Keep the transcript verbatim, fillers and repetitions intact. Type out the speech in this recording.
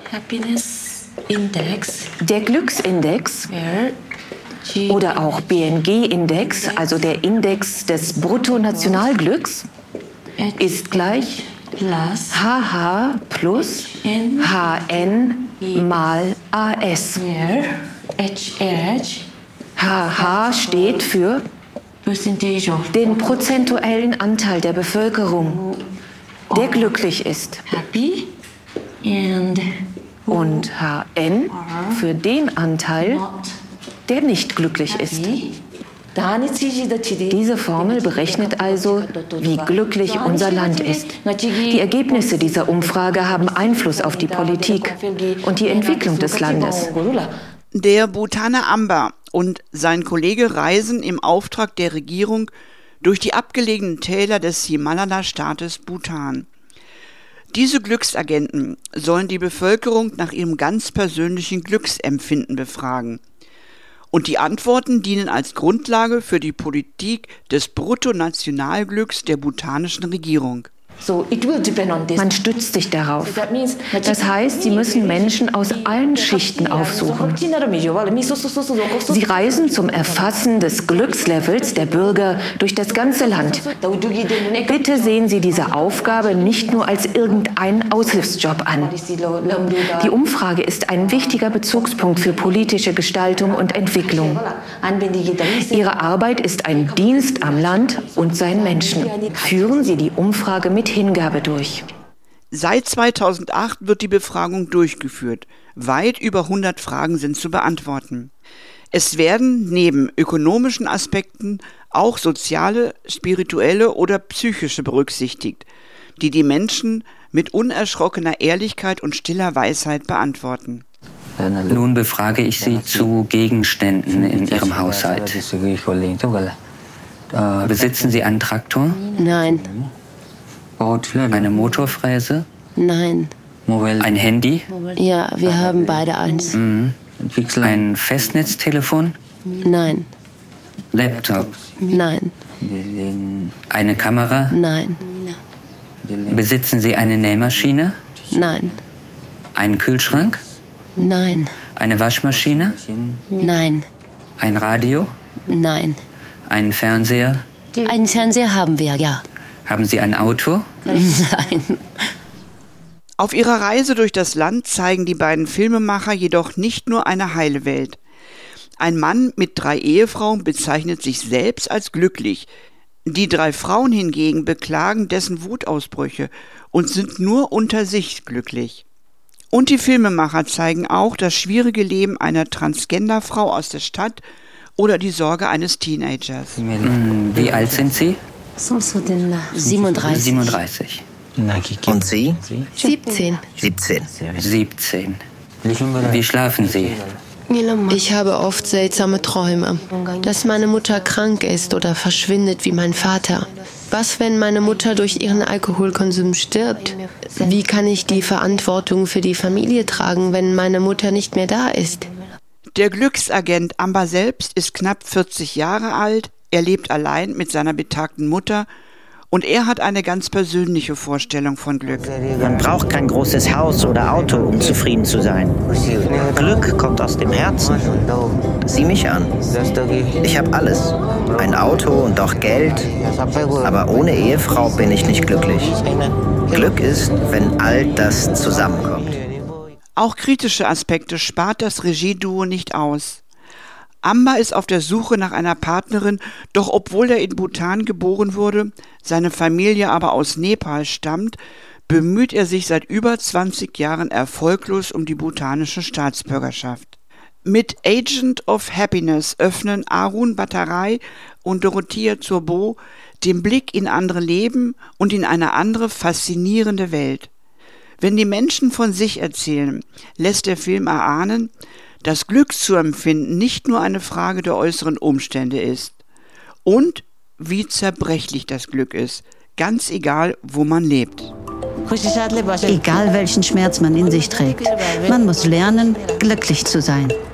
Happiness Index. Der Glücksindex oder auch B N G-Index, also der Index des Bruttonationalglücks, ist gleich H H plus H N mal A S. H H steht für den prozentuellen Anteil der Bevölkerung, der glücklich ist. Und H N für den Anteil, der nicht glücklich ist. Diese Formel berechnet also, wie glücklich unser Land ist. Die Ergebnisse dieser Umfrage haben Einfluss auf die Politik und die Entwicklung des Landes. Der Bhutaner Amba und sein Kollege reisen im Auftrag der Regierung durch die abgelegenen Täler des Himalaya-Staates Bhutan. Diese Glücksagenten sollen die Bevölkerung nach ihrem ganz persönlichen Glücksempfinden befragen. Und die Antworten dienen als Grundlage für die Politik des Bruttonationalglücks der bhutanischen Regierung. Man stützt sich darauf. Das heißt, sie müssen Menschen aus allen Schichten aufsuchen. Sie reisen zum Erfassen des Glückslevels der Bürger durch das ganze Land. Bitte sehen Sie diese Aufgabe nicht nur als irgendeinen Aushilfsjob an. Die Umfrage ist ein wichtiger Bezugspunkt für politische Gestaltung und Entwicklung. Ihre Arbeit ist ein Dienst am Land und seinen Menschen. Führen Sie die Umfrage mit Hingabe durch. Seit zweitausendacht wird die Befragung durchgeführt. Weit über hundert Fragen sind zu beantworten. Es werden neben ökonomischen Aspekten auch soziale, spirituelle oder psychische berücksichtigt, die die Menschen mit unerschrockener Ehrlichkeit und stiller Weisheit beantworten. Nun befrage ich Sie zu Gegenständen in Ihrem Haushalt. Besitzen Sie einen Traktor? Nein. Eine Motorfräse? Nein. Ein Handy? Ja, wir haben beide eins. Mhm. Ein Festnetztelefon? Nein. Laptop? Nein. Eine Kamera? Nein. Besitzen Sie eine Nähmaschine? Nein. Einen Kühlschrank? Nein. Eine Waschmaschine? Nein. Ein Radio? Nein. Einen Fernseher? Einen Fernseher haben wir, ja. Haben Sie ein Auto? Nein. Auf ihrer Reise durch das Land zeigen die beiden Filmemacher jedoch nicht nur eine heile Welt. Ein Mann mit drei Ehefrauen bezeichnet sich selbst als glücklich. Die drei Frauen hingegen beklagen dessen Wutausbrüche und sind nur unter sich glücklich. Und die Filmemacher zeigen auch das schwierige Leben einer Transgenderfrau aus der Stadt oder die Sorge eines Teenagers. Wie alt sind Sie? siebenunddreißig. siebenunddreißig. Und Sie? siebzehn. siebzehn. siebzehn. Wie schlafen Sie? Ich habe oft seltsame Träume, dass meine Mutter krank ist oder verschwindet wie mein Vater. Was, wenn meine Mutter durch ihren Alkoholkonsum stirbt? Wie kann ich die Verantwortung für die Familie tragen, wenn meine Mutter nicht mehr da ist? Der Glücksagent Amba selbst ist knapp vierzig Jahre alt, er lebt allein mit seiner betagten Mutter und er hat eine ganz persönliche Vorstellung von Glück. Man braucht kein großes Haus oder Auto, um zufrieden zu sein. Glück kommt aus dem Herzen. Sieh mich an. Ich habe alles. Ein Auto und auch Geld. Aber ohne Ehefrau bin ich nicht glücklich. Glück ist, wenn all das zusammenkommt. Auch kritische Aspekte spart das Regieduo nicht aus. Amba ist auf der Suche nach einer Partnerin, doch obwohl er in Bhutan geboren wurde, seine Familie aber aus Nepal stammt, bemüht er sich seit über zwanzig Jahren erfolglos um die bhutanische Staatsbürgerschaft. Mit Agent of Happiness öffnen Arun Bhattarai und Dorothea Zurbo den Blick in andere Leben und in eine andere faszinierende Welt. Wenn die Menschen von sich erzählen, lässt der Film erahnen, dass Glück zu empfinden nicht nur eine Frage der äußeren Umstände ist und wie zerbrechlich das Glück ist, ganz egal, wo man lebt. Egal welchen Schmerz man in sich trägt, man muss lernen, glücklich zu sein.